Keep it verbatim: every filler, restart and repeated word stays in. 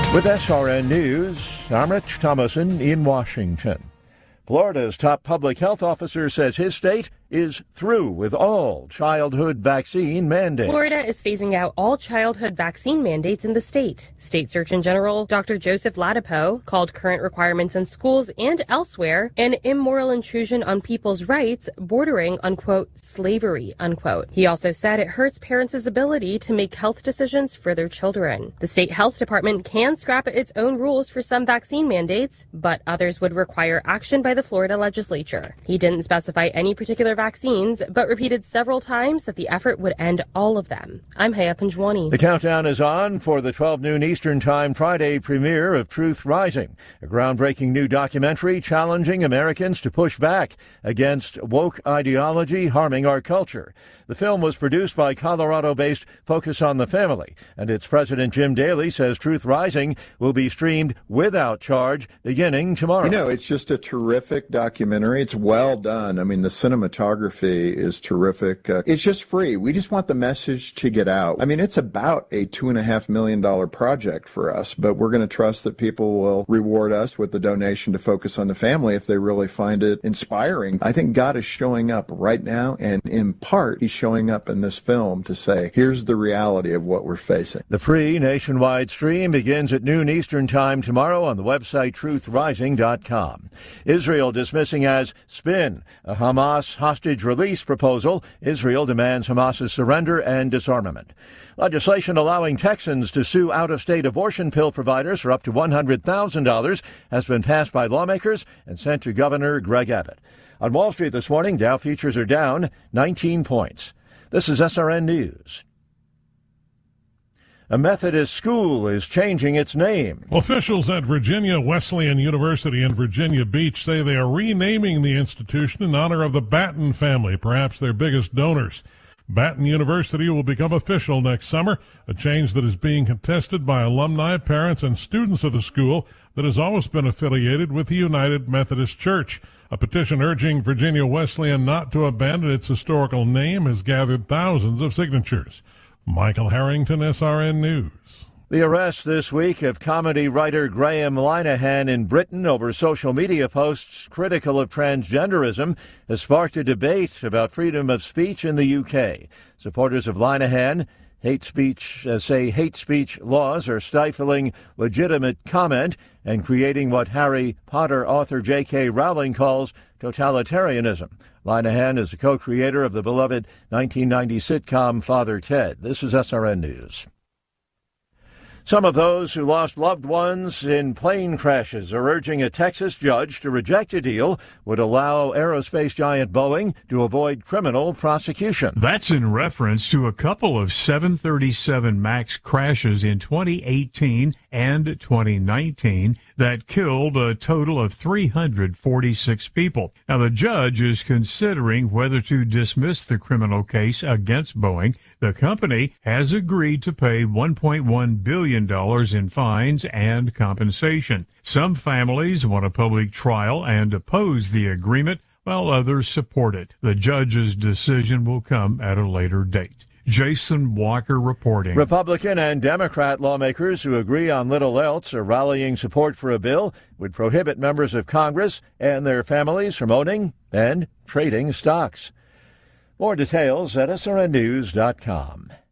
With S R N News, I'm Rich Thomason in Washington. Florida's top public health officer says his state is through with all childhood vaccine mandates. Florida is phasing out all childhood vaccine mandates in the state. State Surgeon General Doctor Joseph Ladapo called current requirements in schools and elsewhere an immoral intrusion on people's rights bordering on, quote, slavery, unquote. He also said it hurts parents' ability to make health decisions for their children. The state health department can scrap its own rules for some vaccine mandates, but others would require action by the Florida legislature. He didn't specify any particular vaccines, but repeated several times that the effort would end all of them. I'm Haya Panjwani. The countdown is on for the twelve noon Eastern Time Friday premiere of Truth Rising, a groundbreaking new documentary challenging Americans to push back against woke ideology harming our culture. The film was produced by Colorado-based Focus on the Family, and its president Jim Daly says Truth Rising will be streamed without charge beginning tomorrow. You know, it's just a terrific documentary. It's well done. I mean, the cinematography is terrific. Uh, it's just free. We just want the message to get out. I mean, it's about a two and a half million dollar project for us, but we're going to trust that people will reward us with the donation to Focus on the Family if they really find it inspiring. I think God is showing up right now, and in part, he's showing up in this film to say, here's the reality of what we're facing. The free nationwide stream begins at noon Eastern Time tomorrow on the website truth rising dot com. Israel dismissing as spin a Hamas hostage release proposal. Israel demands Hamas's surrender and disarmament. Legislation allowing Texans to sue out-of-state abortion pill providers for up to one hundred thousand dollars has been passed by lawmakers and sent to Governor Greg Abbott. On Wall Street this morning, Dow futures are down nineteen points. This is S R N News. A Methodist school is changing its name. Officials at Virginia Wesleyan University in Virginia Beach say they are renaming the institution in honor of the Batten family, perhaps their biggest donors. Batten University will become official next summer, a change that is being contested by alumni, parents, and students of the school that has always been affiliated with the United Methodist Church. A petition urging Virginia Wesleyan not to abandon its historical name has gathered thousands of signatures. Michael Harrington, S R N News. The arrest this week of comedy writer Graham Linehan in Britain over social media posts critical of transgenderism has sparked a debate about freedom of speech in the U K. Supporters of Linehan hate speech uh, say hate speech laws are stifling legitimate comment and creating what Harry Potter author J K Rowling calls totalitarianism. Linehan is a co-creator of the beloved nineteen ninety sitcom Father Ted. This is S R N News. Some of those who lost loved ones in plane crashes are urging a Texas judge to reject a deal would allow aerospace giant Boeing to avoid criminal prosecution. That's in reference to a couple of seven thirty-seven MAX crashes in twenty eighteen and twenty nineteen that killed a total of three hundred forty-six people. Now, the judge is considering whether to dismiss the criminal case against Boeing. The company has agreed to pay one point one billion dollars in fines and compensation. Some families want a public trial and oppose the agreement, while others support it. The judge's decision will come at a later date. Jason Walker reporting. Republican and Democrat lawmakers who agree on little else are rallying support for a bill would prohibit members of Congress and their families from owning and trading stocks. More details at S R N news dot com.